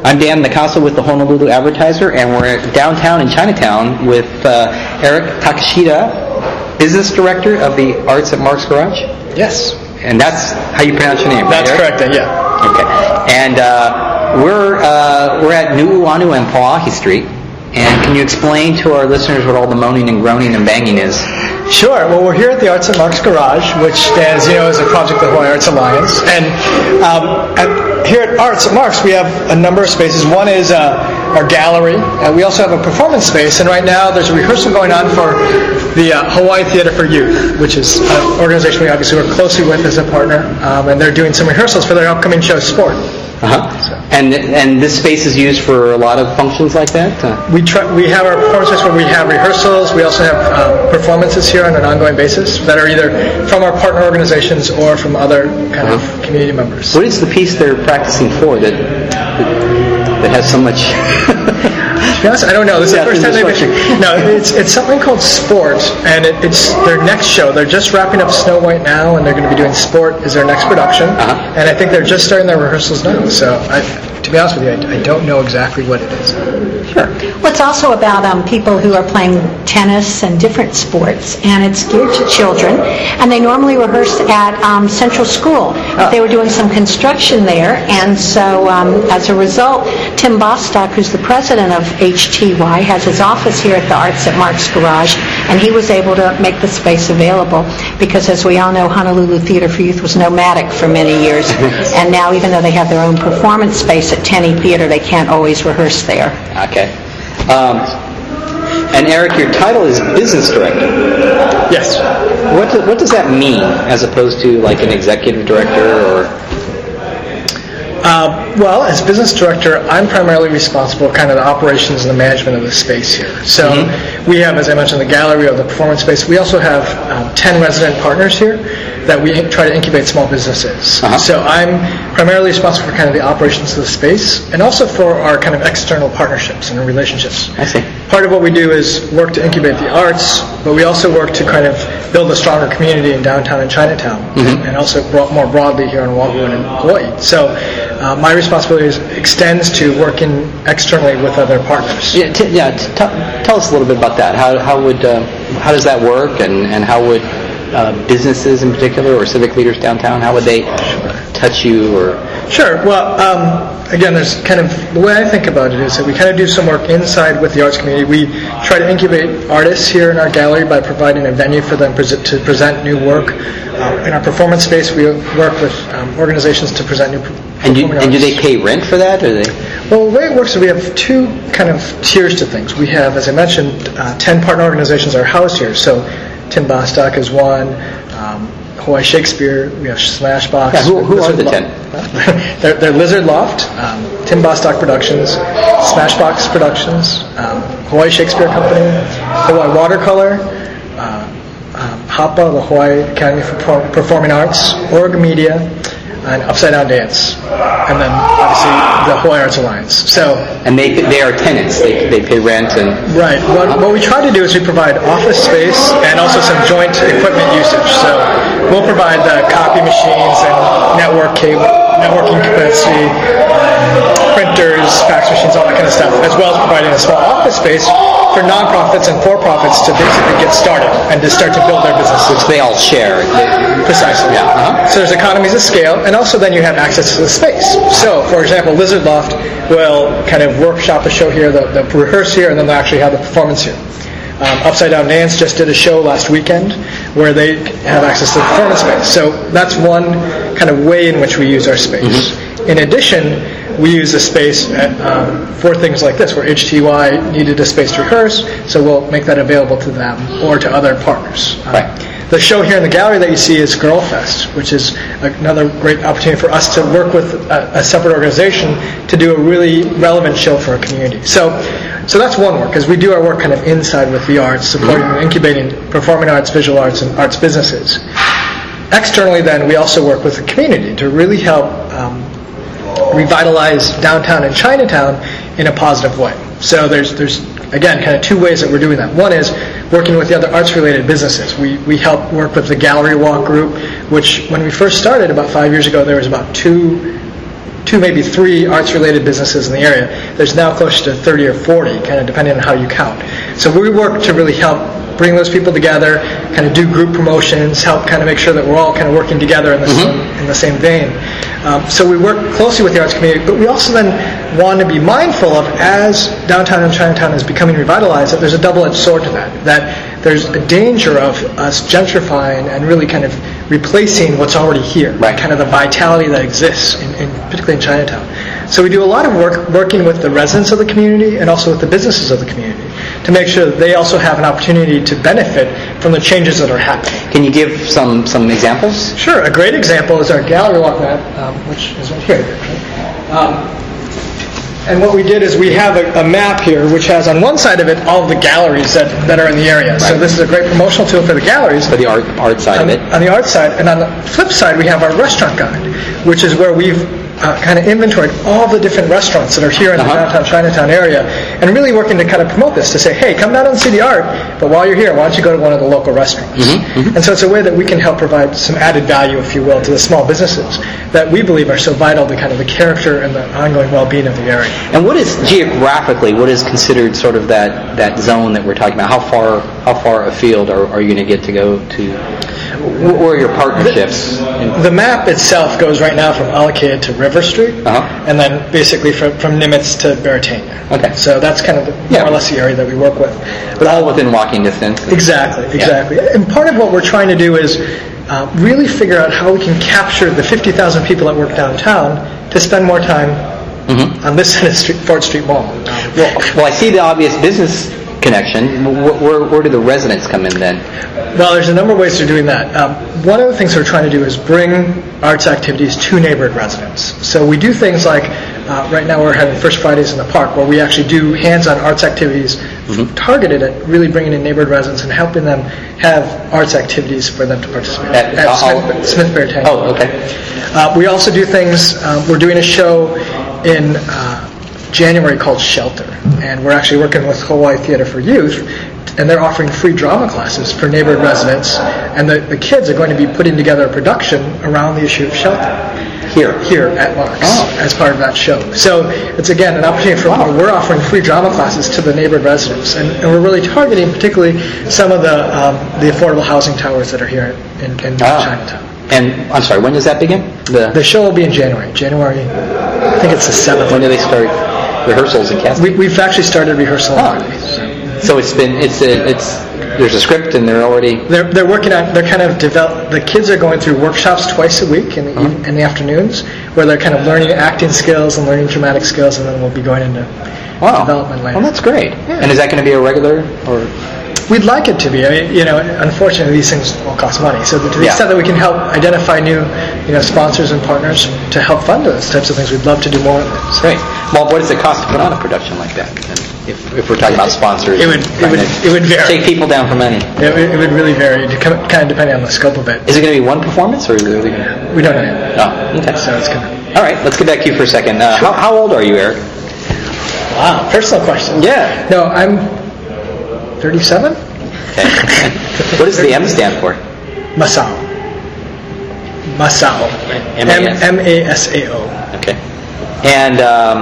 I'm Dan Nakaso with the Honolulu Advertiser, and we're downtown in Chinatown with Eric Takeshita, Business Director of the Arts at Mark's Garage. Yes. And that's how you pronounce your name, right? That's correct, yeah. Okay. And we're at Nu'uanu and Pauahi Street. And can you explain to our listeners what all the moaning and groaning and banging is? Sure. Well, we're here at the Arts at Mark's Garage, which stands, as a project of the Hawaii Arts Alliance. And here at Arts at Mark's, we have a number of spaces. One is our gallery. We also have a performance space. And right now, there's a rehearsal going on for the Hawaii Theater for Youth, which is an organization we obviously work closely with as a partner. And they're doing some rehearsals for their upcoming show, Sport. Uh-huh. And this space is used for a lot of functions like that? We have our performance space where we have rehearsals. We also have performances here on an ongoing basis that are either from our partner organizations or from other kind of community members. What is the piece they're practicing for that has so much... To be honest, I don't know. This is the first time they've been... No, it's something called Sport, and it's their next show. They're just wrapping up Snow White now, and they're going to be doing Sport as their next production. And I think they're just starting their rehearsals now. So, to be honest with you, I don't know exactly what it is. Sure. Well, it's also about people who are playing tennis and different sports, and it's geared to children. And they normally rehearse at Central School. But they were doing some construction there, and so as a result, Tim Bostock, who's the president of HTY, has his office here at the Arts at Mark's Garage, and he was able to make the space available because, as we all know, Honolulu Theater for Youth was nomadic for many years, and now even though they have their own performance space at Tenney Theater, they can't always rehearse there. Okay. And Eric, your title is Business Director. Yes. What does that mean, as opposed to like an executive director or... Well, as business director, I'm primarily responsible for kind of the operations and the management of the space here. So we have, as I mentioned, the gallery or the performance space. We also have 10 resident partners here that we try to incubate small businesses. So I'm primarily responsible for kind of the operations of the space and also for our kind of external partnerships and relationships. I see. Part of what we do is work to incubate the arts, but we also work to kind of build a stronger community in downtown and Chinatown, and also more broadly here on Oahu and in Hawaii. So my responsibility extends to working externally with other partners. Tell us a little bit about that. How does that work, and how would businesses in particular or civic leaders downtown, how would they touch you? Or Sure. Well, again, there's kind of the way I think about it is that we kind of do some work inside with the arts community. We try to incubate artists here in our gallery by providing a venue for them to present new work. In our performance space, we work with organizations to present new performing arts. And do they pay rent for that? Or they? Well, the way it works is we have two kind of tiers to things. We have, as I mentioned, 10 partner organizations are housed here. So Tim Bostock is one. Hawaii Shakespeare, we have Smashbox. Yeah, who are the 10? They're Lizard Loft, Tim Bostock Productions, Smashbox Productions, Hawaii Shakespeare Company, Hawaii Watercolor, HAPA, the Hawaii Academy for Performing Arts, Org Media, and Upside Down Dance, and then obviously the Hawaii Arts Alliance. And they are tenants. They pay rent and right. What we try to do is we provide office space and also some joint equipment usage. So we'll provide the copy machines and networking capacity, printers, fax machines, all that kind of stuff, as well as providing a small office space for nonprofits and for-profits to basically get started and to start to build their businesses. Which they all share. Precisely. Yeah. So there's economies of scale, and also then you have access to the space. So, for example, Lizard Loft will kind of workshop a show here, they'll rehearse here, and then they'll actually have the performance here. Upside Down Dance just did a show last weekend where they have access to the performance space. So that's one kind of way in which we use our space. In addition, we use the space for things like this, where HTY needed a space to rehearse, so we'll make that available to them or to other partners. The show here in the gallery that you see is Girl Fest, which is another great opportunity for us to work with a separate organization to do a really relevant show for our community. So that's one work, because we do our work kind of inside with the arts, supporting and incubating performing arts, visual arts, and arts businesses. Externally, then, we also work with the community to really help revitalize downtown and Chinatown in a positive way. So there's again kind of two ways that we're doing that. One is working with the other arts-related businesses. We help work with the Gallery Walk group, which when we first started about 5 years ago, there was about 2 2, maybe 3 arts-related businesses in the area. There's now close to 30 or 40, kind of depending on how you count. So we work to really help bring those people together, kind of do group promotions, help kind of make sure that we're all kind of working together in the same vein. So we work closely with the arts community, but we also then want to be mindful of, as downtown and Chinatown is becoming revitalized, that there's a double-edged sword to that there's a danger of us gentrifying and really kind of replacing what's already here, right. Kind of the vitality that exists, particularly in Chinatown. So we do a lot of work working with the residents of the community and also with the businesses of the community to make sure that they also have an opportunity to benefit from the changes that are happening. Can you give some examples? Sure. A great example is our gallery walk map, which is right here. And what we did is we have a map here which has on one side of it all of the galleries that are in the area. Right. So this is a great promotional tool for the galleries. For the art side of it. On the art side. And on the flip side, we have our restaurant guide, which is where we've kind of inventoried all the different restaurants that are here in the downtown Chinatown area, and really working to kind of promote this, to say, hey, come down and see the art, but while you're here, why don't you go to one of the local restaurants? And so it's a way that we can help provide some added value, if you will, to the small businesses that we believe are so vital to kind of the character and the ongoing well-being of the area. And what is, geographically, what is considered sort of that zone that we're talking about? How far afield are you going to get to go to? Or your partnerships? The map itself goes right now from Allocated to River Street, and then basically from Nimitz to Beretania. Okay. So that's kind of more or less the area that we work with. But all within walking distance? Exactly. And part of what we're trying to do is really figure out how we can capture the 50,000 people that work downtown to spend more time on this side of Fort Street Mall. Well, I see the obvious business connection. Where do the residents come in then? Well, there's a number of ways to doing that. One of the things we're trying to do is bring arts activities to neighborhood residents. So we do things like, right now we're having First Fridays in the Park, where we actually do hands-on arts activities targeted at really bringing in neighborhood residents and helping them have arts activities for them to participate at Smith Beretania. Oh, okay. We also do things, we're doing a show in January called Shelter, and we're actually working with Hawaii Theater for Youth, and they're offering free drama classes for neighborhood residents, and the kids are going to be putting together a production around the issue of shelter here at Marks as part of that show. So it's, again, an opportunity for we're offering free drama classes to the neighborhood residents, and we're really targeting particularly some of the affordable housing towers that are here in Chinatown. And I'm sorry, when does that begin? The show will be in January, I think it's the 7th. When do they start rehearsals and casting? We've actually started rehearsal already. So there's a script and they're working on, they're kind of the kids are going through workshops twice a week in the afternoons, where they're kind of learning acting skills and learning dramatic skills, and then we'll be going into development later. Well, that's great. Yeah. And is that going to be a regular, or? We'd like it to be. I mean, unfortunately, these things all cost money. So to the extent that we can help identify new, sponsors and partners to help fund those types of things, we'd love to do more of it. Great. Well, what does it cost to put on a production like that? And if we're talking about sponsors, it would vary. Take people down for money. It would really vary, kind of depending on the scope of it. Is it going to be one performance, or is it really going to? We don't know. Oh, okay. So it's gonna. All right. Let's get back to you for a second. Sure. How old are you, Eric? Wow, personal question. Yeah. No, I'm 37. Okay. What does the M stand for? Masao. M-A-S-A-O. Okay. And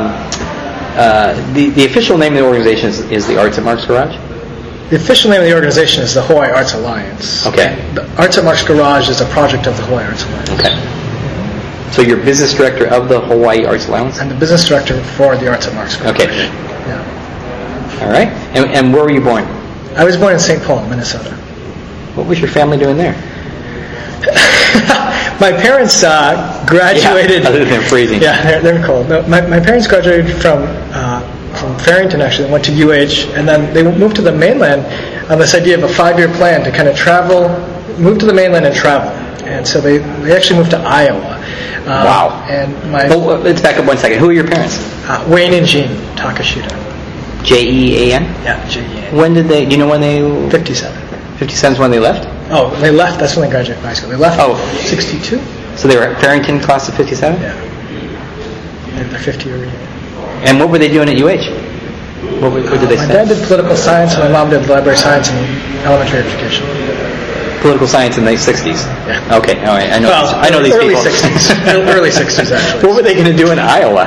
the official name of the organization is the Arts at Marks Garage? The official name of the organization is the Hawaii Arts Alliance. Okay. The Arts at Marks Garage is a project of the Hawaii Arts Alliance. Okay. So you're business director of the Hawaii Arts Alliance? I'm the business director for the Arts at Marks Garage. Okay. Yeah. All right. And where were you born? I was born in St. Paul, Minnesota. What was your family doing there? My parents graduated. Yeah, other than freezing. Yeah, they're cold. No, my parents graduated from Farrington, actually, and went to UH, and then they moved to the mainland on this idea of a 5-year plan to kind of travel, move to the mainland and travel. And so they actually moved to Iowa. Wow. And let's back up one second. Who are your parents? Wayne and Jean Takashita. Jean? Yeah, Jean. When did they? Do you know when they? 57. 57 is when they left. Oh, they left. That's when they graduated from high school. They left. 62. So they were at Farrington, class of 57. Yeah. They're 50 year reunion. And what were they doing at UH? What did they study? My dad did political science, and my mom did library science and elementary education. political science in the 60s. Yeah. Okay, all right. I know. Well, I know these early people. 60s. Early 60s, actually. What were they going to do in Iowa?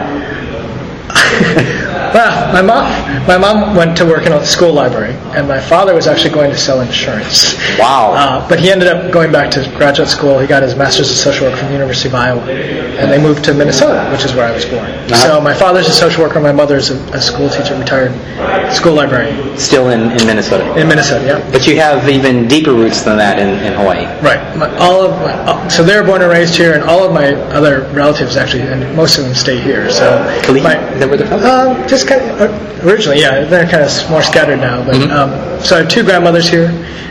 Well, my mom went to work in a school library, and my father was actually going to sell insurance. Wow. But he ended up going back to graduate school. He got his master's of social work from the University of Iowa, and they moved to Minnesota, which is where I was born. So my father's a social worker, my mother's a school teacher, retired school librarian. Still in Minnesota. In Minnesota, yeah. But you have even deeper roots than that in Hawaii. Right. So they were born and raised here, and all of my other relatives actually, and most of them stay here. So Kalihi? Is that where they're from? Just kind of, originally, yeah. They're kind of more scattered now. But so I have two grandmothers here,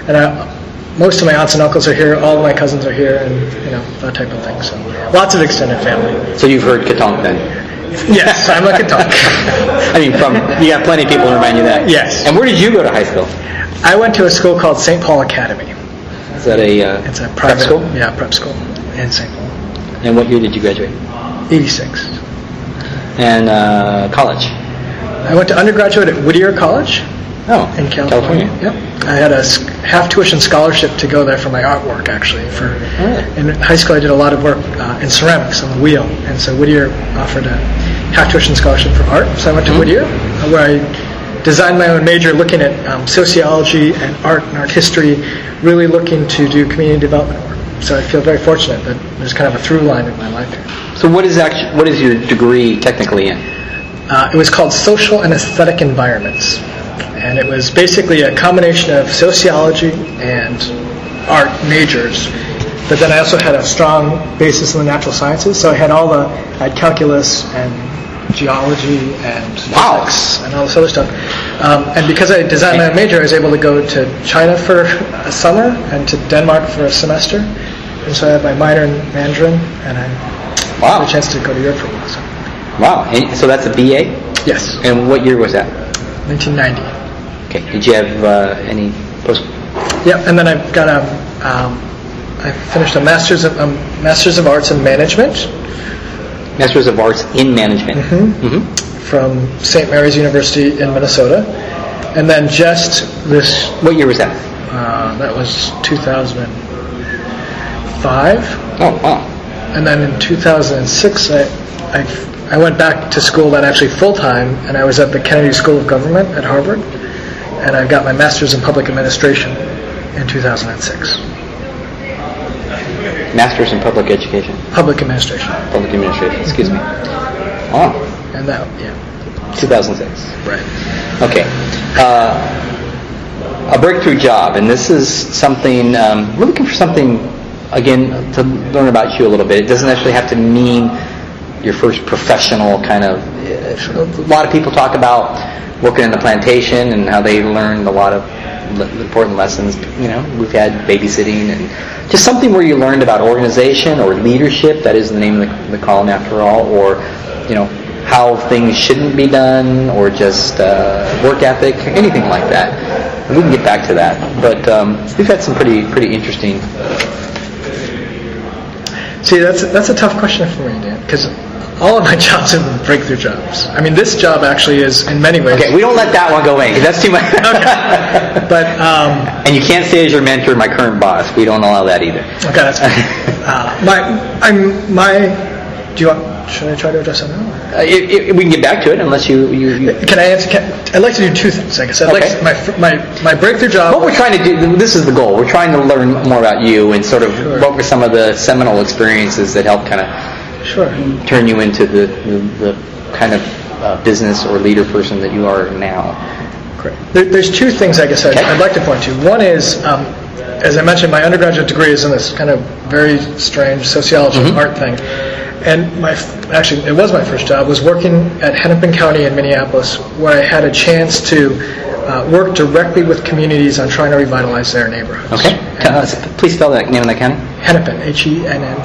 and most of my aunts and uncles are here. All of my cousins are here, and that type of thing. So lots of extended family. So you've heard Katonk then? Yes, I'm a Katonk. I mean, you got plenty of people to remind you that. Yes. And where did you go to high school? I went to a school called St. Paul Academy. Is that It's a private prep school? Yeah, prep school in St. Paul. And what year did you graduate? 86. And college? I went to undergraduate at Whittier College Oh, in California. Yep. I had a half tuition scholarship to go there for my artwork. Actually, in high school I did a lot of work in ceramics on the wheel, and so Whittier offered a half tuition scholarship for art. So I went to Whittier, where I designed my own major, looking at sociology and art history, really looking to do community development work. So I feel very fortunate that there's kind of a through line in my life here. So what is your degree technically in? It was called Social and Aesthetic Environments. And it was basically a combination of sociology and art majors. But then I also had a strong basis in the natural sciences. So I had calculus and geology and physics and all this other stuff. And because I designed my own major, I was able to go to China for a summer and to Denmark for a semester. And so I had my minor in Mandarin, and I had a chance to go to Europe for a while. So. Wow. And so that's a BA? Yes. And what year was that? 1990. Okay. Did you have any post? Yep. And then I've got I finished a Master's of Arts in Management. Masters of Arts in Management. From St. Mary's University in Minnesota. And then just this... What year was that? That was 2005. Oh, wow. And then in 2006, I went back to school then actually full-time, and I was at the Kennedy School of Government at Harvard, and I got my Master's in Public Administration in 2006. Master's in Public Education? Public Administration. Public Administration, excuse me. Oh. And that, 2006. Right. Okay. A breakthrough job, and this is something, we're looking for something, again, to learn about you a little bit. It doesn't actually have to mean your first professional kind of... A lot of people talk about working in the plantation and how they learned a lot of important lessons. We've had babysitting and just something where you learned about organization or leadership. That is the name of the column after all. Or, how things shouldn't be done, or just work ethic, anything like that. And we can get back to that. But we've had some pretty interesting... See, that's a tough question for me, Dan, because all of my jobs have been breakthrough jobs. I mean, this job actually is, in many ways... Okay, we don't let that one go in, because that's too much. Okay. But... and you can't say as your mentor, my current boss. We don't allow that either. Okay, that's fine. Do you want... Should I try to address that now? We can get back to it, unless you... Can I answer... I'd like to do two things, I guess. I'd like my breakthrough job... What we're trying to do... This is the goal. We're trying to learn more about you and sort of what were some of the seminal experiences that helped kind of turn you into the kind of business or leader person that you are now. Great. There's two things, I guess, I'd like to point to. One is, as I mentioned, my undergraduate degree is in this kind of very strange sociology art thing. And actually, it was my first job, was working at Hennepin County in Minneapolis, where I had a chance to work directly with communities on trying to revitalize their neighborhoods. Okay. Please spell that name of that county. Hennepin, Hennepin.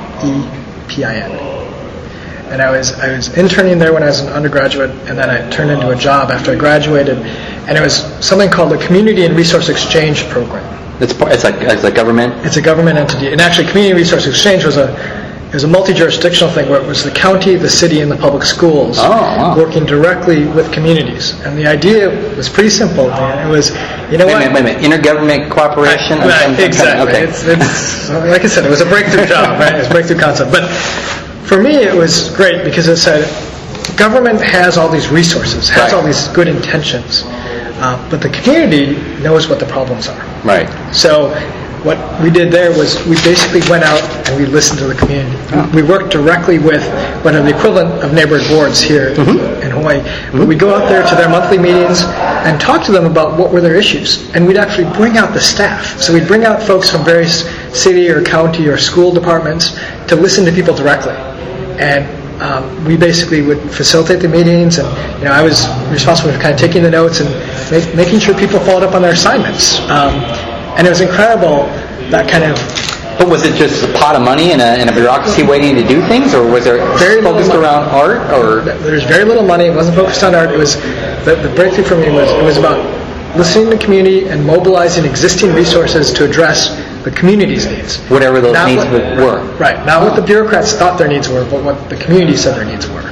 And I was interning there when I was an undergraduate, and then I turned into a job after I graduated, and it was something called the Community and Resource Exchange Program. It's a government? It's a government entity. And actually, Community Resource Exchange was it was a multi-jurisdictional thing where it was the county, the city, and the public schools working directly with communities. And the idea was pretty simple. It was, you know Wait a minute. Intergovernment cooperation? Exactly. Okay. It's, like I said, it was a breakthrough job, right? It was a breakthrough concept. But for me, it was great because it said, government has all these resources, has all these good intentions, but the community knows what the problems are. Right. So what we did there was we basically went out and we listened to the community. We worked directly with what are the equivalent of neighborhood boards here in Hawaii. We'd go out there to their monthly meetings and talk to them about what were their issues. And we'd actually bring out the staff. So we'd bring out folks from various city or county or school departments to listen to people directly. And we basically would facilitate the meetings, and I was responsible for kind of taking the notes and making sure people followed up on their assignments. And it was incredible, that kind of... But was it just a pot of money and a bureaucracy waiting to do things, or was it focused around art? Or there's very little money. It wasn't focused on art. It was the breakthrough for me was about listening to the community and mobilizing existing resources to address the community's needs. Whatever those needs were. Right. Not what the bureaucrats thought their needs were, but what the community said their needs were.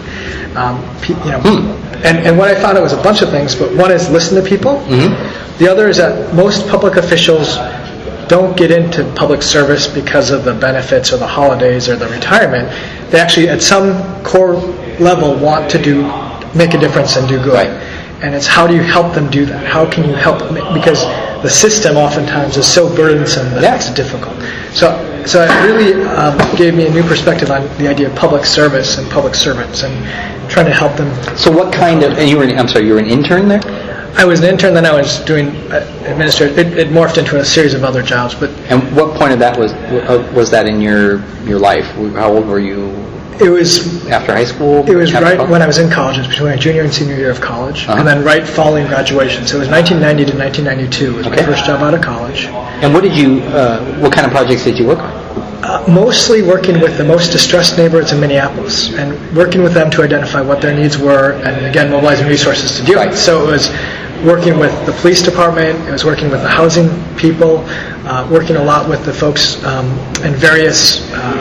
And what I found out was a bunch of things, but one is listen to people. The other is that most public officials don't get into public service because of the benefits or the holidays or the retirement. They actually, at some core level, want to make a difference and do good. Right. And it's how do you help them do that? How can you help them? Because the system oftentimes is so burdensome that it's difficult. So it really gave me a new perspective on the idea of public service and public servants and trying to help them. So what kind of... And you were an intern there? I was an intern, then I was doing administrative. It morphed into a series of other jobs. And what point of that was that in your life? How old were you? It was after high school. It was right when I was in college. It was between my junior and senior year of college, and then right following graduation. So it was 1990 to 1992 was my first job out of college. And what did you? What kind of projects did you work on? Mostly working with the most distressed neighborhoods in Minneapolis, and working with them to identify what their needs were, and again mobilizing resources to do it. So it was working with the police department. It was working with the housing people, working a lot with the folks in various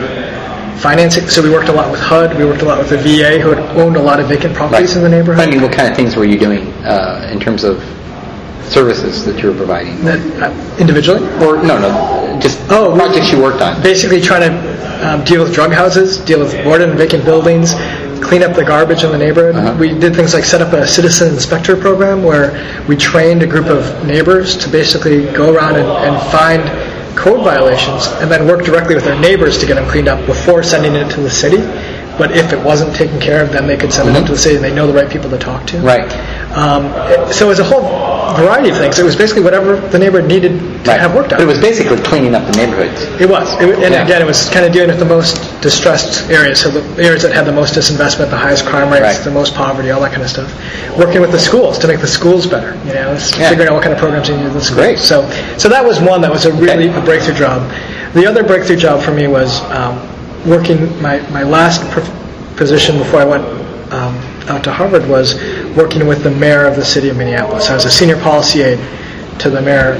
financing. So we worked a lot with HUD. We worked a lot with the VA, who had owned a lot of vacant properties in the neighborhood. I mean, what kind of things were you doing in terms of services that you were providing? Individually? Or no, just projects you worked on. Basically trying to deal with drug houses, deal with boarded and vacant buildings, clean up the garbage in the neighborhood. We did things like set up a citizen inspector program where we trained a group of neighbors to basically go around and find code violations and then work directly with their neighbors to get them cleaned up before sending it to the city. But if it wasn't taken care of, then they could send it up to the city and they know the right people to talk to. Right. So it was a whole variety of things. It was basically whatever the neighborhood needed to have worked on. But it was basically cleaning up the neighborhoods. It was. Again, it was kind of dealing with the most distressed areas, so the areas that had the most disinvestment, the highest crime rates, the most poverty, all that kind of stuff. Working with the schools to make the schools better. Figuring out what kind of programs you need in the schools. Great. So that was one that was a really a breakthrough job. The other breakthrough job for me was working my last position before I went out to Harvard was working with the mayor of the city of Minneapolis. I was a senior policy aide to the mayor,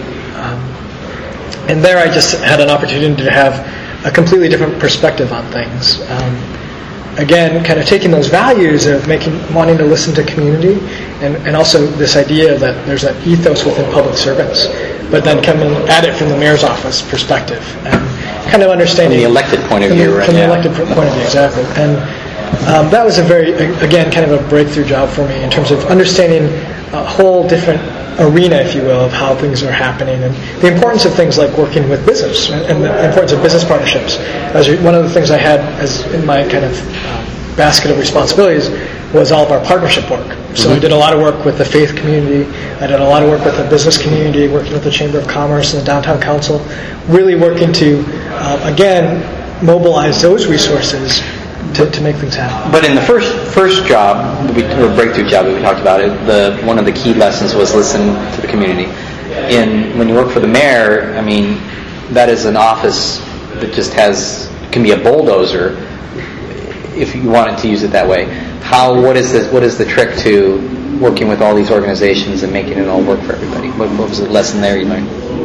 and there I just had an opportunity to have a completely different perspective on things. Again, kind of taking those values of wanting to listen to community, and also this idea that there's an ethos within public servants, but then coming at it from the mayor's office perspective, and kind of understanding from the elected point of view, right? From the elected point of view, exactly. And that was again, kind of a breakthrough job for me in terms of understanding a whole different arena, if you will, of how things are happening and the importance of things like working with business and the importance of business partnerships. As one of the things I had as in my kind of basket of responsibilities was all of our partnership work. So I did a lot of work with the faith community. I did a lot of work with the business community, working with the Chamber of Commerce and the Downtown Council, really working to, again, mobilize those resources to make things happen. But in the first job, or breakthrough job that we talked about, one of the key lessons was listen to the community. When you work for the mayor, I mean, that is an office that just can be a bulldozer, if you wanted to use it that way. What is the trick to working with all these organizations and making it all work for everybody? What was the lesson there you learned?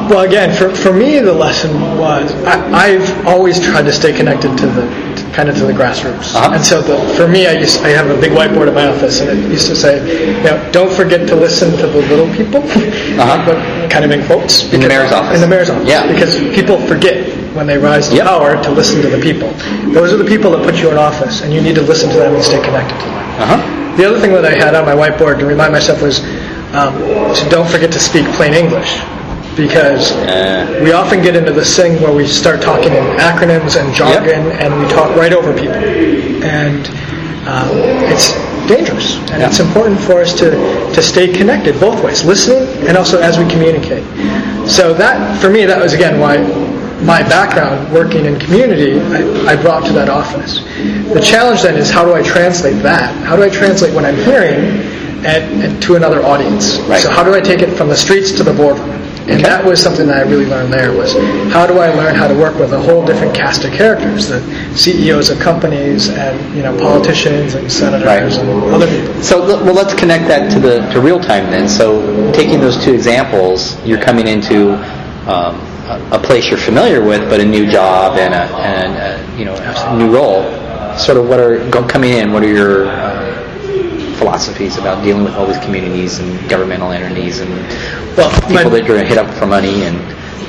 Well, again, for me, the lesson was I've always tried to stay connected to the grassroots. And so for me, I have a big whiteboard in my office, and it used to say, don't forget to listen to the little people, but kind of in quotes. In the mayor's office. In the mayor's office. Yeah. Because people forget when they rise to power to listen to the people. Those are the people that put you in office, and you need to listen to them and stay connected to them. The other thing that I had on my whiteboard to remind myself was to don't forget to speak plain English. Because we often get into this thing where we start talking in acronyms and jargon, and we talk right over people, and it's dangerous. And it's important for us to stay connected both ways, listening and also as we communicate. So that, for me, that was again why my background working in community I brought to that office. The challenge then is, how do I translate that? How do I translate what I'm hearing and to another audience? So how do I take it from the streets to the boardroom? And that was something that I really learned there, was how do I learn how to work with a whole different cast of characters, the CEOs of companies and politicians and senators and other people. So let's connect that to real time then. So taking those two examples, you're coming into a place you're familiar with, but a new job and a new role. Sort of coming in, what are your philosophies about dealing with all these communities and governmental entities and people that you're going to hit up for money and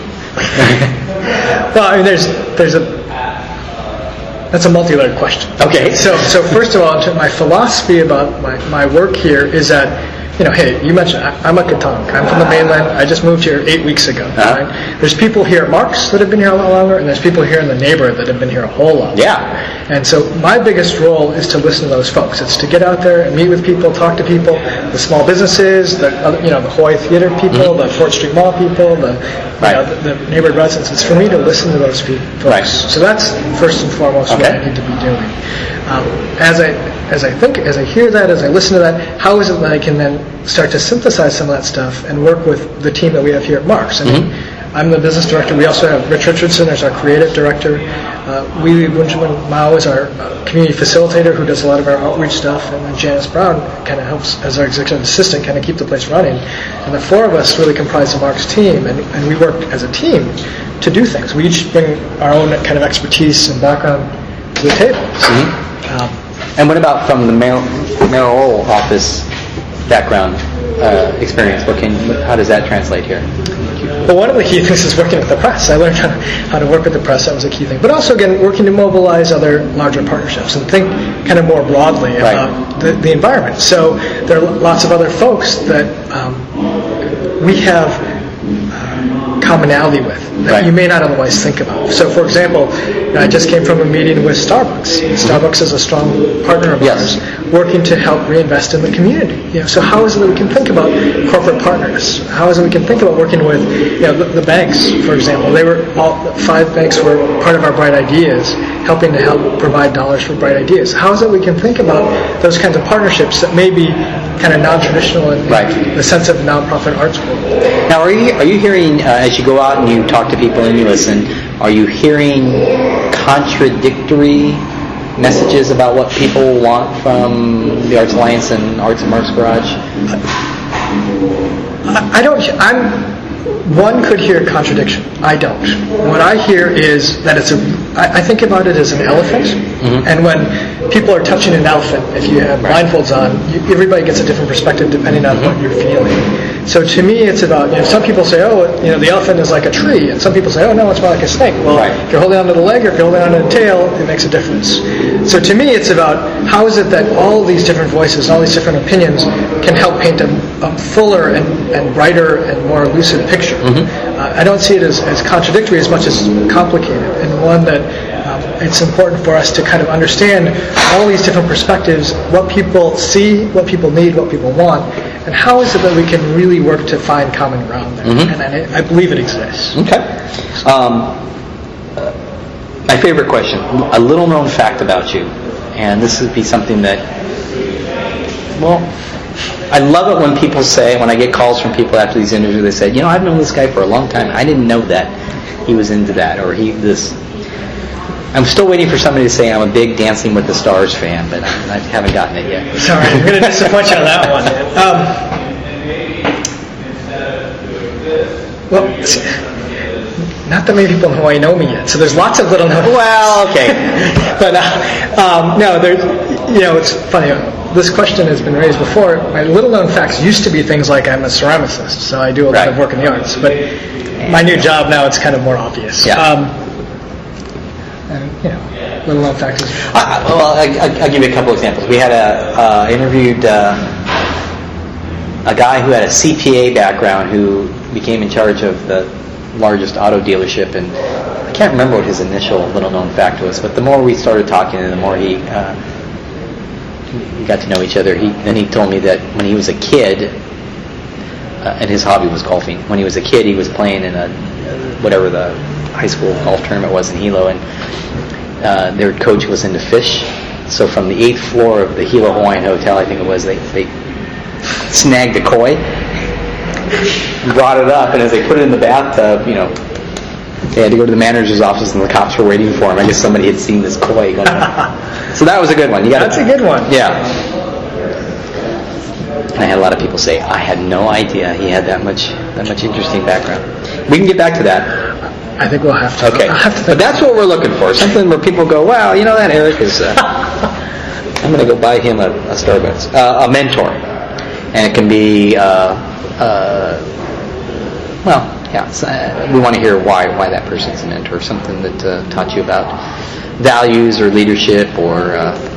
well, I mean, that's a multi-layered question. Okay. So first of all, my philosophy about my work here is that, hey, you mentioned I'm a Katonk. I'm from the mainland. I just moved here 8 weeks ago. Right? There's people here at Marks that have been here a lot longer, and there's people here in the neighborhood that have been here a whole lot longer. And so my biggest role is to listen to those folks. It's to get out there and meet with people, talk to people, the small businesses, the Hawaii Theater people, the Fort Street Mall people, the neighborhood residents. It's for me to listen to those people. So that's first and foremost what I need to be doing. As I hear that, as I listen to that, how is it that I can then start to synthesize some of that stuff and work with the team that we have here at Marks? I'm the business director. We also have Rich Richardson as our creative director. Wee Benjamin Mao is our community facilitator, who does a lot of our outreach stuff, and then Janice Brown kind of helps as our executive assistant, kind of keep the place running. And the four of us really comprise the Marks team, and we work as a team to do things. We each bring our own kind of expertise and background to the table. And what about from the mayoral office background experience? How does that translate here? Well, one of the key things is working with the press. I learned how to work with the press. That was a key thing. But also, again, working to mobilize other larger partnerships and think kind of more broadly about the environment. So there are lots of other folks that we have commonality with that you may not otherwise think about. So, for example, I just came from a meeting with Starbucks. Starbucks is a strong partner of ours, working to help reinvest in the community. So how is it that we can think about corporate partners? How is it we can think about working with the banks, for example? All 5 banks were part of our Bright Ideas, helping to help provide dollars for Bright Ideas. How is it we can think about those kinds of partnerships that may be kind of non-traditional in the sense of nonprofit arts world? Now, are you hearing, as you go out and you talk to people and you listen, are you hearing contradictory messages about what people want from the Arts Alliance and Arts and Marks Garage? One could hear contradiction. I don't. What I hear is that I think about it as an elephant, and when people are touching an elephant, if you have blindfolds on, everybody gets a different perspective depending on what you're feeling. So to me, it's about, some people say, the elephant is like a tree, and some people say, no, it's more like a snake. Well, if you're holding onto the leg or if you're holding onto the tail, it makes a difference. So to me, it's about how is it that all these different voices and all these different opinions can help paint a fuller and brighter and more lucid picture. I don't see it as contradictory as much as complicated, and one that it's important for us to kind of understand all these different perspectives, what people see, what people need, what people want, and how is it that we can really work to find common ground there. And I believe it exists. Okay. My favorite question, a little known fact about you, and this would be something that, I love it when people say, when I get calls from people after these interviews, they say, I've known this guy for a long time. I didn't know that he was into that, or this. I'm still waiting for somebody to say I'm a big Dancing with the Stars fan, but I haven't gotten it yet. Sorry, I'm going to disappoint you on that one. Well, not that many people in Hawaii know me yet, so there's lots of little known. Well, okay. But no, there's, it's funny. This question has been raised before. My little known facts used to be things like I'm a ceramicist, so I do a lot of work in the arts. But my new job now, it's kind of more obvious. Yeah. And little known facts. I'll give you a couple examples. We had interviewed a guy who had a CPA background who became in charge of the largest auto dealership, and I can't remember what his initial little known fact was, but the more we started talking and the more he got to know each other, then he told me that when he was a kid, and his hobby was golfing, when he was a kid he was playing in whatever the high school golf tournament was in Hilo, and their coach was into fish, so from the 8th floor of the Hilo Hawaiian Hotel, I think it was, they snagged a koi, brought it up, and as they put it in the bathtub, they had to go to the manager's office and the cops were waiting for him. I guess somebody had seen this koi going on. So that was a good one. That's a good one. Yeah. And I had a lot of people say, I had no idea he had that much interesting background. We can get back to that. I think we'll have to. Okay. But that's what we're looking for. Something where people go, wow, that Eric is... I'm going to go buy him a Starbucks. A mentor. And it can be... we want to hear why that person's a mentor, something that taught you about values or leadership or...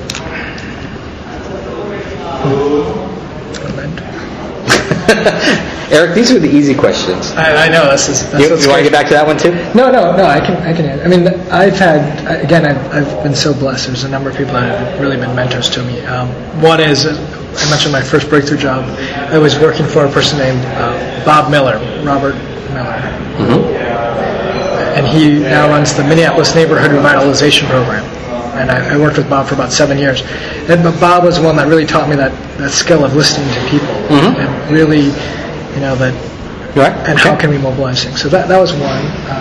Eric, these are the easy questions. I know. That's you want to get back to that one too? No. I can. I mean, I've been so blessed. There's a number of people that have really been mentors to me. One is, I mentioned my first breakthrough job. I was working for a person named Robert Miller. Mm-hmm. And he now runs the Minneapolis Neighborhood Revitalization Program. And I worked with Bob for about 7 years. But Bob was the one that really taught me that skill of listening to people, and really, and how can we mobilize things. So that was one.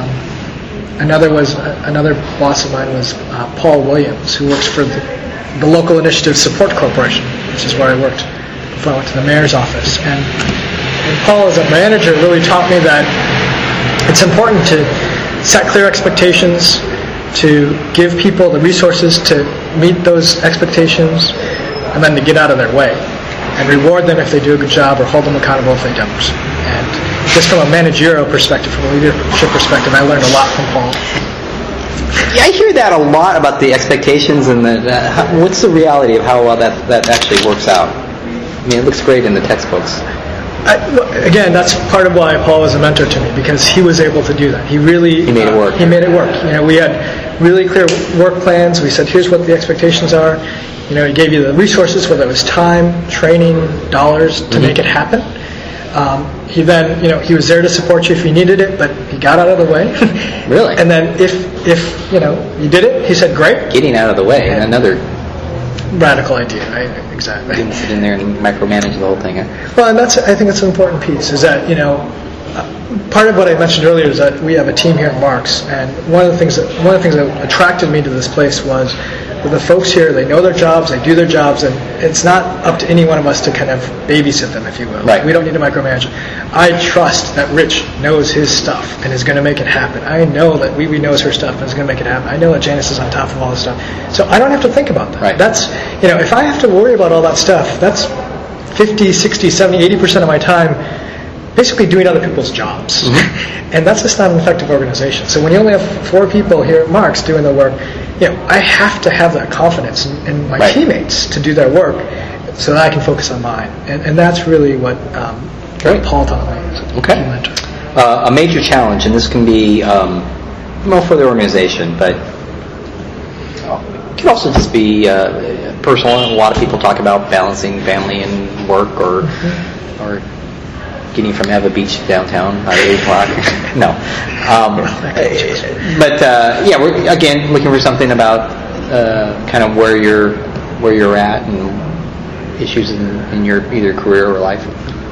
Another boss of mine was Paul Williams, who works for the Local Initiative Support Corporation, which is where I worked before I went to the mayor's office. And Paul, as a manager, really taught me that it's important to set clear expectations, to give people the resources to meet those expectations, and then to get out of their way and reward them if they do a good job or hold them accountable if they don't. And just from a managerial perspective, from a leadership perspective, I learned a lot from Paul. Yeah, I hear that a lot about the expectations and what's the reality of how well that actually works out? I mean, it looks great in the textbooks. Again, that's part of why Paul was a mentor to me, because he was able to do that. He made it work. He made it work. We had really clear work plans. We said, here's what the expectations are. He gave you the resources, whether it was time, training, dollars, to make it happen. He then, he was there to support you if you needed it, but he got out of the way. Really? And then if you did it, he said, great. Getting out of the way, another radical idea, right? Exactly. Didn't sit in there and micromanage the whole thing. Well, and I think that's an important piece, is that, part of what I mentioned earlier is that we have a team here at Marks, and one of the things that attracted me to this place was that the folks here, they know their jobs, they do their jobs, and it's not up to any one of us to kind of babysit them, if you will. Right. We don't need to micromanage. I trust that Rich knows his stuff and is going to make it happen. I know that Wee knows her stuff and is going to make it happen. I know that Janice is on top of all this stuff. So I don't have to think about that. Right. That's, if I have to worry about all that stuff, that's 50, 60, 70, 80% of my time basically doing other people's jobs. Mm-hmm. And that's just not an effective organization. So when you only have 4 people here at Marks doing the work, I have to have that confidence in my teammates to do their work so that I can focus on mine. And that's really what Paul taught me. Okay. A major challenge, and this can be for the organization, but it can also just be personal. A lot of people talk about balancing family and work, or getting from Eva Beach downtown at 8 o'clock. No. We're again looking for something about kind of where you're at and issues in your either career or life.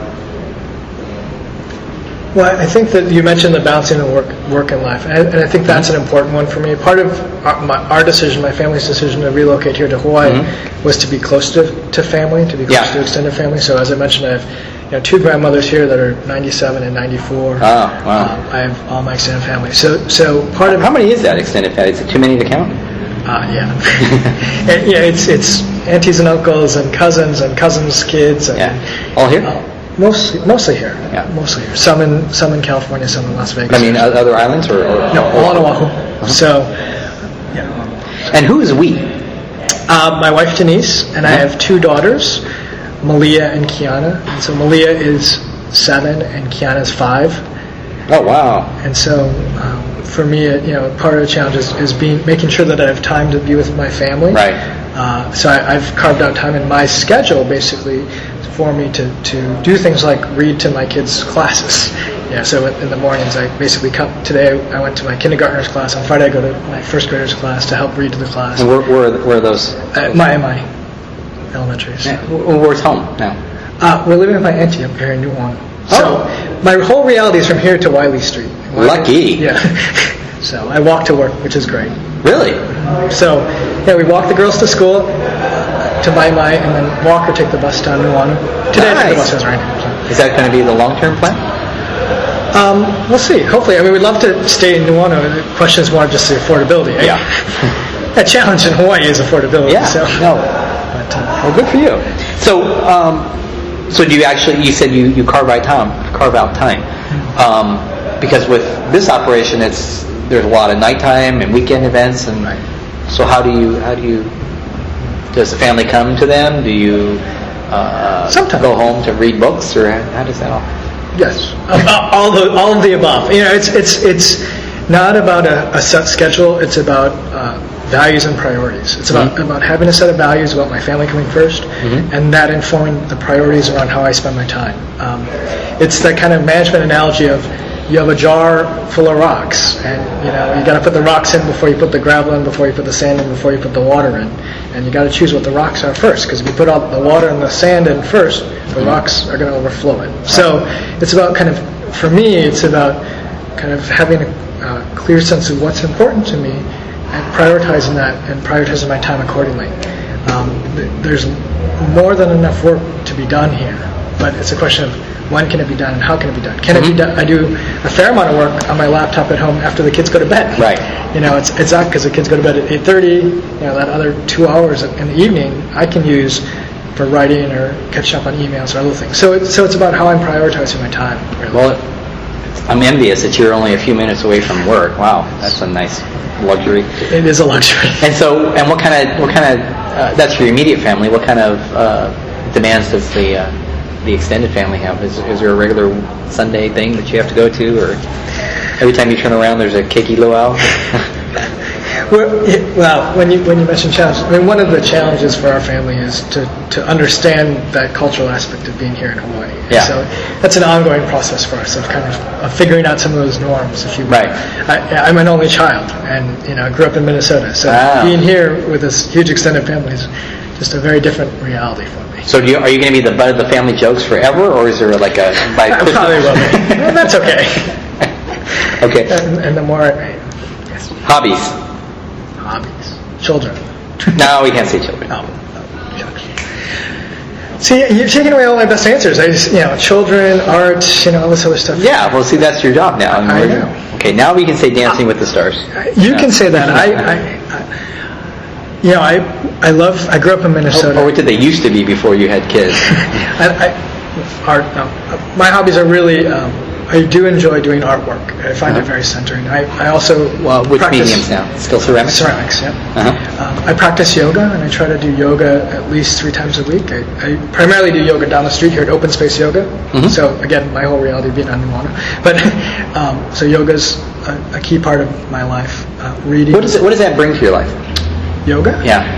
Well, I think that you mentioned the balancing of work and life, and I think that's an important one for me. Part of our decision, my family's decision to relocate here to Hawaii, was to be close to family, to be close to extended family. So as I mentioned, I have two grandmothers here that are 97 and 94. Oh, wow. I have all my extended family. So part of How many is that extended family? Is it too many to count? yeah, and, it's aunties and uncles and cousins' kids. And, All here? Mostly here. Yeah. Mostly here. Some in California, some in Las Vegas. I mean, other islands or no, all on Oahu. So, yeah. And who is we? My wife Denise, and I have two daughters, Malia and Kiana. And so Malia is 7 and Kiana is 5. Oh, wow. And so for me, part of the challenge is making sure that I have time to be with my family. Right. So I've carved out time in my schedule, basically, for me to do things like read to my kids' classes. So in the mornings, I basically today I went to my kindergartner's class. On Friday, I go to my first grader's class to help read to the class. And where are those? My elementary. So. Yeah. Where's home now? We're living with my auntie up here in New Orleans. So my whole reality is from here to Wiley Street. Lucky. Yeah. So I walk to work, which is great. Really? So we walk the girls to school to Mai, and then walk or take the bus down to Nuanu. Today I took the bus, it was raining. So. Is that going to be the long-term plan? We'll see. Hopefully. I mean, we'd love to stay in Nuanu. The question is more just the affordability. Yeah. A challenge in Hawaii is affordability. Yeah. So. No. Well, good for you. So do you actually? You said you carve out time, because with this operation, there's a lot of nighttime and weekend events, and so how do you? Does the family come to them? Do you sometimes go home to read books, or how does that all? Yes, all of the above. It's not about a set schedule. It's about values and priorities. It's about having a set of values about my family coming first, and that informing the priorities around how I spend my time. It's that kind of management analogy of you have a jar full of rocks, and you got to put the rocks in before you put the gravel in, before you put the sand in, before you put the water in, and you got to choose what the rocks are first, because if you put all the water and the sand in first, the rocks are going to overflow it. So it's about for me, it's about kind of having a clear sense of what's important to me, and prioritizing that and prioritizing my time accordingly. There's more than enough work to be done here, but it's a question of when can it be done and how can it be done? Can it be done? I do a fair amount of work on my laptop at home after the kids go to bed. Right. It's not because the kids go to bed at 8:30. That other 2 hours in the evening I can use for writing or catching up on emails or other things. So it's about how I'm prioritizing my time. Really. Well, I'm envious that you're only a few minutes away from work. Wow, that's a nice luxury. It is a luxury. And what kind of that's your immediate family. What kind of demands does the extended family have? Is there a regular Sunday thing that you have to go to, or every time you turn around there's a keiki luau? Well, when you mention challenge, I mean, one of the challenges for our family is to understand that cultural aspect of being here in Hawaii. Yeah. So that's an ongoing process for us of kind of figuring out some of those norms. If you will. Right. I'm an only child, and I grew up in Minnesota, so being here with this huge extended family is just a very different reality for me. So are you going to be the butt of the family jokes forever, or is there like a by I probably will be. Well, that's okay. Okay. And the more Hobbies. Children. No, we can't say children. No. See, you're taking away all my best answers. I just, children, art, all this other stuff. Yeah, well, see, that's your job now. I know. Okay, now we can say Dancing with the Stars. You can say that. I grew up in Minnesota. Or what did they used to be before you had kids? Art. No. My hobbies are really. I do enjoy doing artwork. I find it very centering. I also which practice mediums now? Still ceramics? Ceramics, yeah. I practice yoga, and I try to do yoga at least 3 times a week. I primarily do yoga down the street here at Open Space Yoga. So again, my whole reality being on Nuanu. But so yoga's a key part of my life. Reading. What does that bring to your life? Yoga? Yeah.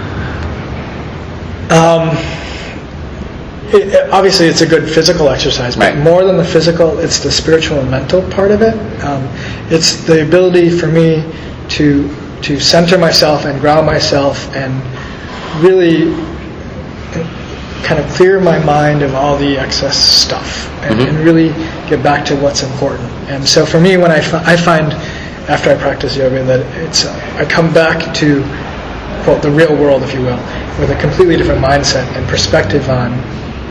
Obviously, it's a good physical exercise, but more than the physical, it's the spiritual and mental part of it. It's the ability for me to center myself and ground myself and really kind of clear my mind of all the excess stuff and really get back to what's important. And so for me, when I find after I practice yoga that I come back to, quote, the real world, if you will, with a completely different mindset and perspective on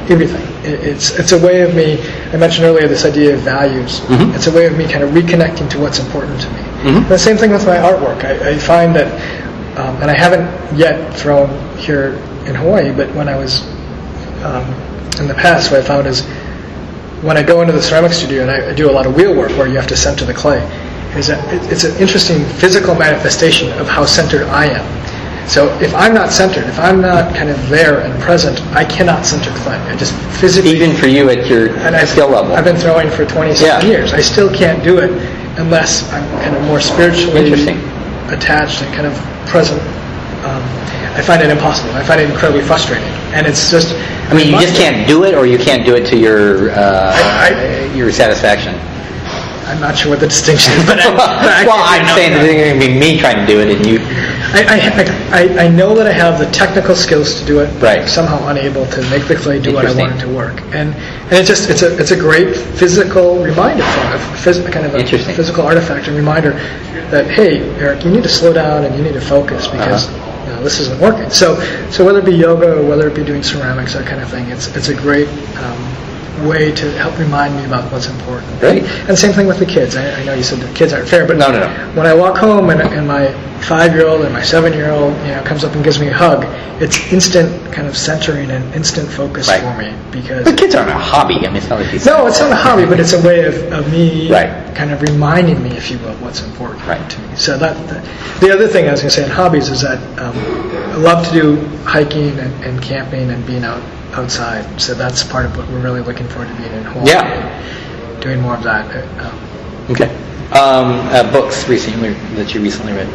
everything. It's a way of me. I mentioned earlier this idea of values. It's a way of me kind of reconnecting to what's important to me. And the same thing with my artwork. I find that, and I haven't yet thrown here in Hawaii, but when I was in the past, what I found is when I go into the ceramic studio and I do a lot of wheel work where you have to center the clay, is that it's an interesting physical manifestation of how centered I am. So if I'm not centered, if I'm not kind of there and present, I cannot center clay. I just physically... Even for you at your skill level. I've been throwing for 27 years. I still can't do it unless I'm kind of more spiritually attached and kind of present. I find it impossible. I find it incredibly frustrating. And it's just... I mean, you just can't do it, or you can't do it to your satisfaction? I'm not sure what the distinction is, but I'm saying that it's going to be me trying to do it, and you... I know that I have the technical skills to do it, but right. I'm somehow unable to make the clay do what I want it to work. And it's a great physical reminder, kind of a physical artifact and reminder that, hey, Eric, you need to slow down and you need to focus because this isn't working. So whether it be yoga or whether it be doing ceramics, that kind of thing, it's a great way to help remind me about what's important. Great. And same thing with the kids. I know you said the kids aren't fair, but no. When I walk home and my 5-year-old and my 7-year-old comes up and gives me a hug, it's instant kind of centering and instant focus for me because. But kids aren't a hobby. I mean, it's not like these. No, it's not a hobby, but it's a way of me kind of reminding me, if you will, what's important to me. So the other thing I was going to say in hobbies is that I love to do hiking and camping and being outside. So that's part of what we're really looking forward to being in Hawaii. Yeah. Doing more of that. Okay. Books that you recently read.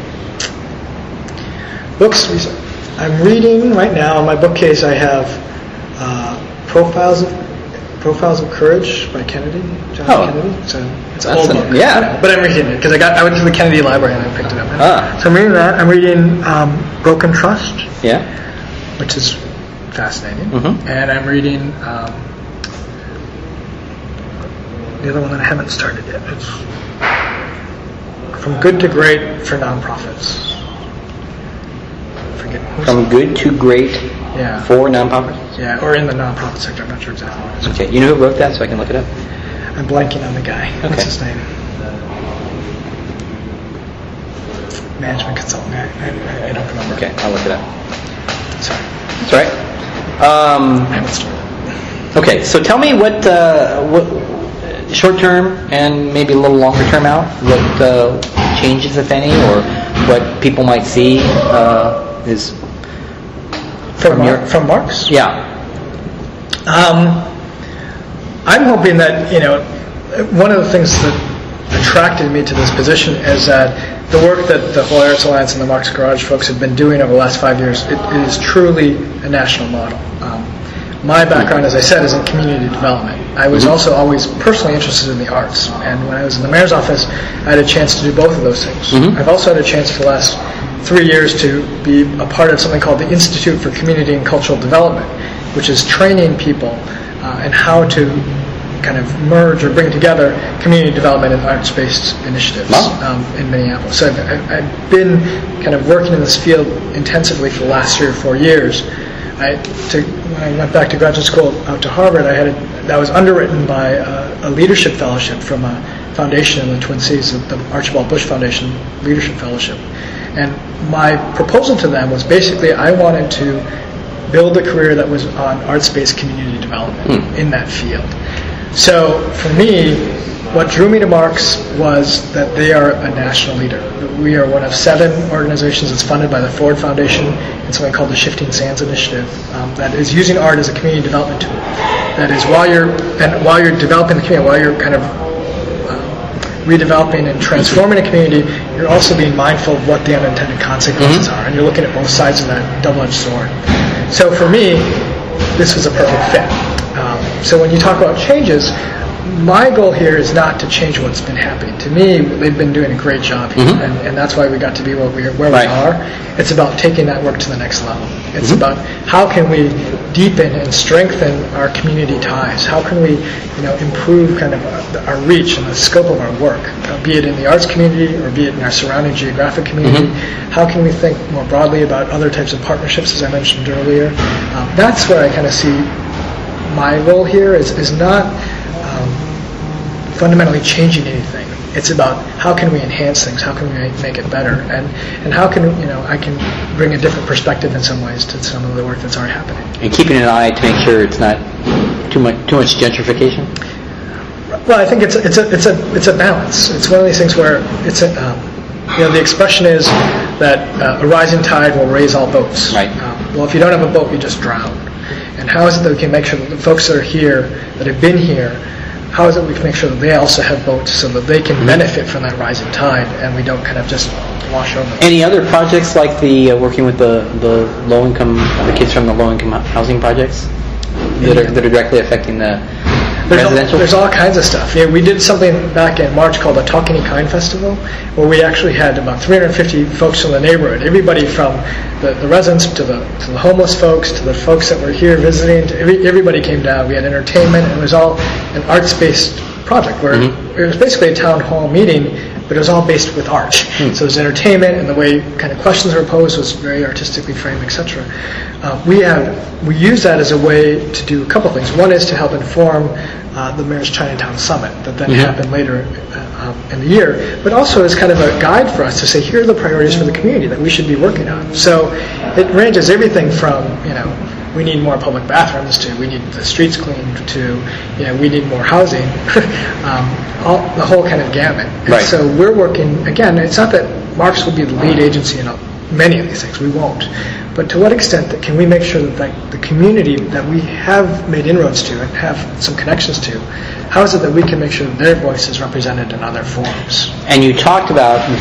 Books. I'm reading right now on my bookcase. I have Profiles of Courage by Kennedy, John Kennedy. So it's an old book. But I'm reading it because I went to the Kennedy Library and I picked it up. So I'm reading that. I'm reading Broken Trust. Yeah. Which is fascinating. And I'm reading the other one that I haven't started yet. It's From Good to Great for Nonprofits. From Good to Great for Nonprofits? Yeah, or in the nonprofit sector. I'm not sure exactly what it is. Okay. You know who wrote that so I can look it up? I'm blanking on the guy. What's his name? Management consultant. I don't remember. Okay, I'll look it up. Sorry. That's all right. I haven't started. Okay, so tell me what short term and maybe a little longer term out, what changes, if any, or what people might see is from Marks? Yeah. I'm hoping that one of the things that attracted me to this position is that the work that the Hawaii Arts Alliance and the Marks Garage folks have been doing over the last 5 years, it is truly a national model. My background, as I said, is in community development. I was also always personally interested in the arts, and when I was in the mayor's office, I had a chance to do both of those things. I've also had a chance for the last 3 years to be a part of something called the Institute for Community and Cultural Development, which is training people in how to kind of merge or bring together community development and arts-based initiatives in Minneapolis. So I've been kind of working in this field intensively for the last 3 or 4 years. When I went back to graduate school out to Harvard, that was underwritten by a leadership fellowship from a foundation in the Twin Cities, the Archibald Bush Foundation Leadership Fellowship. And my proposal to them was basically I wanted to build a career that was on arts-based community development in that field. So for me, what drew me to Marks was that they are a national leader. We are one of 7 organizations that's funded by the Ford Foundation and something called the Shifting Sands Initiative that is using art as a community development tool. That is, while you're developing the community, while you're kind of redeveloping and transforming a community, you're also being mindful of what the unintended consequences are, and you're looking at both sides of that double-edged sword. So for me, this was a perfect fit. So when you talk about changes, my goal here is not to change what's been happening. To me, they've been doing a great job here, and that's why we got to be where we are. It's about taking that work to the next level. It's about how can we deepen and strengthen our community ties? How can we, improve kind of our reach and the scope of our work, be it in the arts community or be it in our surrounding geographic community? How can we think more broadly about other types of partnerships, as I mentioned earlier? That's where I kind of see my role here is not fundamentally changing anything. It's about how can we enhance things, how can we make it better, and how can I can bring a different perspective in some ways to some of the work that's already happening. And keeping an eye to make sure it's not too much gentrification. Well, I think it's a balance. It's one of these things where it's the expression is that a rising tide will raise all boats. Right. Well, if you don't have a boat, you just drown. And how is it that we can make sure that the folks that are here, that have been here, how is it we can make sure that they also have boats so that they can benefit from that rising tide and we don't kind of just wash over them? Any other projects like the working with the low-income, the kids from the low-income housing projects that are directly affecting the residential? There's all kinds of stuff. Yeah, we did something back in March called the Talk Any Kind Festival, where we actually had about 350 folks from the neighborhood, everybody from the residents to the homeless folks to the folks that were here visiting. Everybody came down. We had entertainment, and it was all an arts-based project where it was basically a town hall meeting, but it was all based with art. So there's entertainment, and the way kind of questions were posed was very artistically framed, etc. We use that as a way to do a couple things. One is to help inform the Mayor's Chinatown Summit that then happened later in the year, but also as kind of a guide for us to say, here are the priorities for the community that we should be working on. So it ranges everything from, we need more public bathrooms to we need the streets cleaned to, we need more housing, the whole kind of gamut. And so we're working, again, it's not that Marks will be the lead agency in many of these things, we won't. But to what extent can we make sure that the community that we have made inroads to and have some connections to, how is it that we can make sure that their voice is represented in other forums? And we talked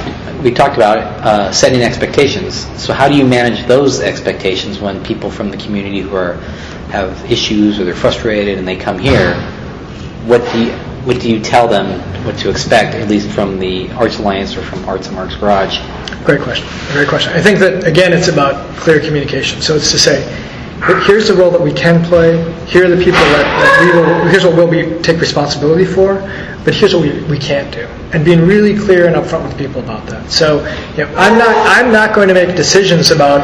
about setting expectations. So how do you manage those expectations when people from the community who have issues or they're frustrated and they come here? What do you tell them what to expect, at least from the Arts Alliance or from Arts and Marks Garage? Great question. I think that, again, it's about clear communication. So it's to say, here's the role that we can play, here are the people here's what we'll take responsibility for, but here's what we can't do. And being really clear and upfront with people about that. So I'm not going to make decisions about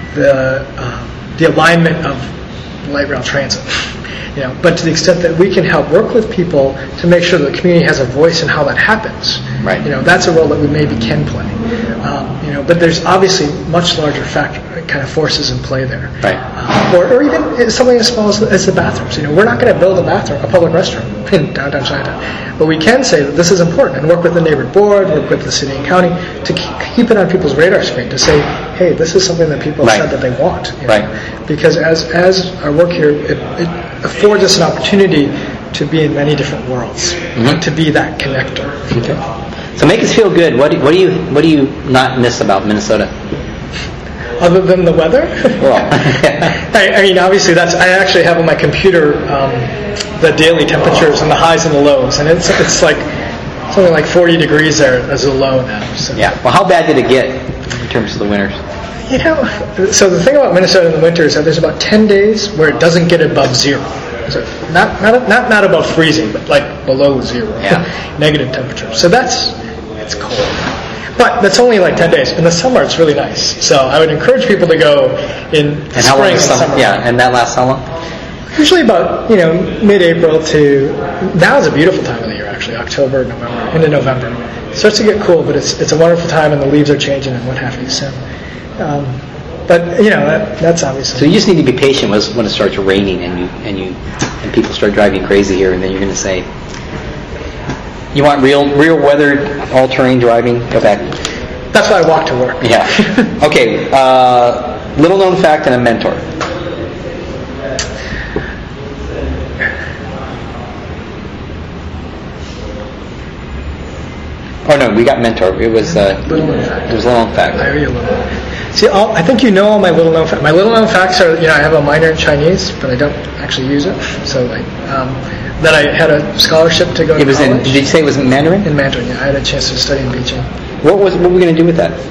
the alignment of light rail transit. But to the extent that we can help work with people to make sure that the community has a voice in how that happens, right. That's a role that we maybe can play. But there's obviously much larger kind of forces in play there. Right. Or even something as small as the bathrooms. We're not going to build a public restroom in downtown Chinatown. But we can say that this is important and work with the neighborhood board, work with the city and county to keep it on people's radar screen to say, hey, this is something that people said that they want. Right. Because as our work here, it affords us an opportunity to be in many different worlds, to be that connector. Okay. So make us feel good. What do you not miss about Minnesota? Other than the weather? Well, I mean, obviously I actually have on my computer the daily temperatures and the highs and the lows, and it's like something like 40 degrees there as a low now. So. Yeah. Well, how bad did it get in terms of the winters? So the thing about Minnesota in the winter is that there's about 10 days where it doesn't get above zero. So not above freezing, but like below zero, negative temperature. So it's cold. But that's only like 10 days. In the summer, it's really nice. So I would encourage people to go in spring and summer. Yeah, and that lasts how long? Usually about, mid-April to, now is a beautiful time of the year, actually, October, November, into November. It starts to get cool, but it's a wonderful time, and the leaves are changing and what have you. So, but that's obviously. So you just need to be patient when it starts raining and people start driving crazy here, and then you're going to say, you want real weather, all-terrain driving? Go back. That's why I walk to work. Yeah. Okay. Little-known fact and a mentor. Oh no, we got mentor. It was little-known fact. It was little-known fact. I owe you a little. See, I think you know all my little-known facts. My little-known facts are, I have a minor in Chinese, but I don't actually use it. So, that I had a scholarship to go to college. Did you say it was in Mandarin? In Mandarin, yeah. I had a chance to study in Beijing. What were we going to do with that?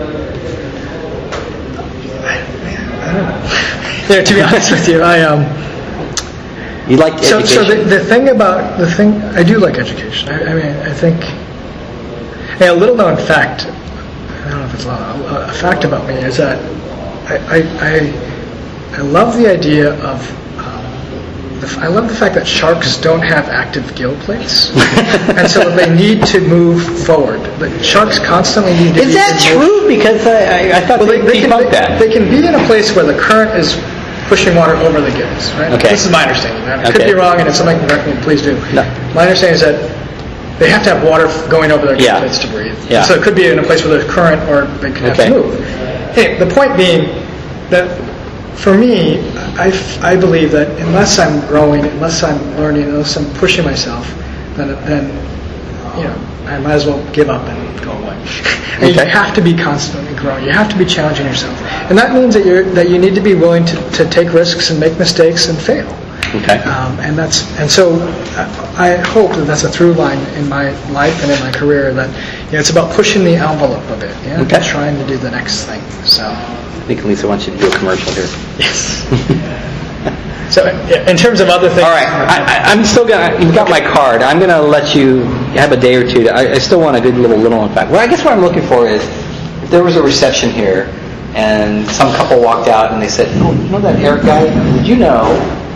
I don't know. To be honest with you, You liked education. So I do like education. I think a little-known fact. I don't know if it's a fact about me is that I love the idea of I love the fact that sharks don't have active gill plates, and so they need to move forward. But sharks constantly need to. Is that true? Because I thought they debunked that. They can be in a place where the current is pushing water over the gills. Right? Okay. This is my understanding. I could be wrong, and if somebody can correct me, please do. No. My understanding is that they have to have water going over their gill plates to breathe. Yeah. So it could be in a place where there's current, or they could have to move. Hey, the point being that for me, I believe that unless I'm growing, unless I'm learning, unless I'm pushing myself, then I might as well give up and go away. And you have to be constantly growing. You have to be challenging yourself, and that means that you need to be willing to take risks and make mistakes and fail. Okay. And so I hope that that's a through line in my life and in my career, that it's about pushing the envelope a bit, trying to do the next thing. So I think Lisa wants you to do a commercial here. Yes. So in terms of other things, all right, I'm still gonna. You've got my card. I'm gonna let you have a day or two. I still want a good little impact. Well, I guess what I'm looking for is if there was a reception here, and some couple walked out and they said, "Oh, you know that Eric guy? Did you know?"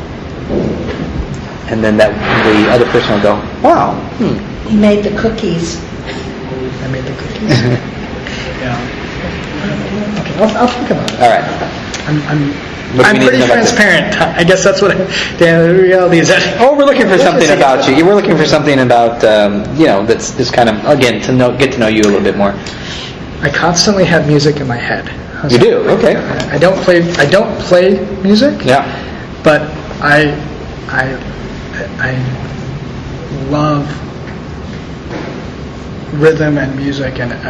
And then the other person would go, "Wow, He made the cookies. I made the cookies." Yeah. Okay, I'll think about it. All right." I'm pretty transparent. I guess that's what the reality is. Oh, we're looking for something about you. We're looking for something about that's just kind of again get to know you a little bit more. I constantly have music in my head. You do? Okay. I don't play music. Yeah. But I love rhythm and music, and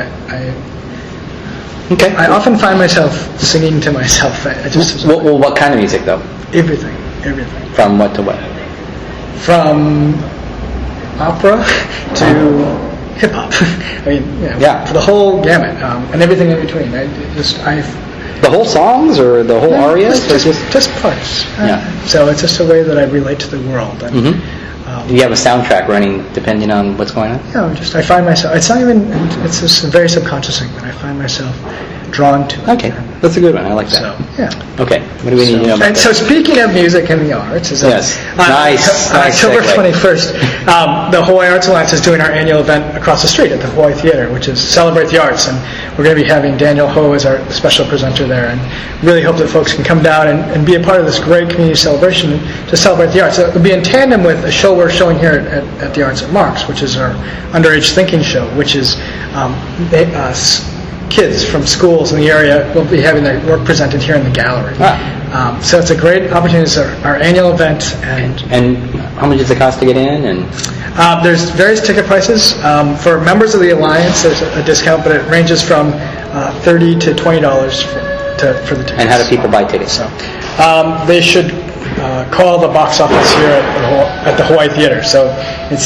I often find myself singing to myself. What kind of music though? Everything. From what to what? From opera to hip hop. I mean, for the whole gamut, and everything in between. The whole songs or the whole arias? Just parts. So it's just a way that I relate to the world. And, do you have a soundtrack running depending on what's going on? I find myself, it's just a very subconscious thing that I find myself drawn to. Okay, that's a good one. I like that. Okay, what do we need to know about that? So speaking of music and the arts, nice October segue. 21st, the Hawaii Arts Alliance is doing our annual event across the street at the Hawaii Theater, which is Celebrate the Arts, and we're going to be having Daniel Ho as our special presenter there, and really hope that folks can come down and be a part of this great community celebration to celebrate the arts. So it'll be in tandem with a show we're showing here at the Arts at Marks, which is our Underage Thinking show, which is kids from schools in the area will be having their work presented here in the gallery. So it's a great opportunity. It's our annual event. And how much does it cost to get in? And there's various ticket prices. For members of the Alliance, there's a discount, but it ranges from $30 to $20 for the tickets. And how do people buy tickets? So they should call the box office here at the Hawaii Theater. So it's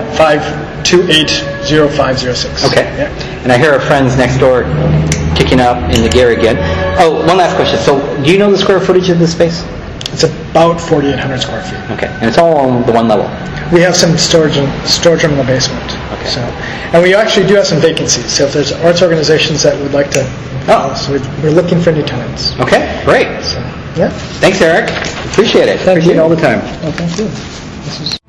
528-0506. Okay. Yeah. And I hear our friends next door kicking up in the gear again. Oh, one last question. So do you know the square footage of this space? It's about 4,800 square feet. Okay. And it's all on the one level? We have some storage room in the basement. Okay. So, and we actually do have some vacancies. So if there's arts organizations that would like to, so we're looking for new tenants. Okay, great. So, yeah. Thanks, Eric. Appreciate it. Thank you all the time. Well, thank you.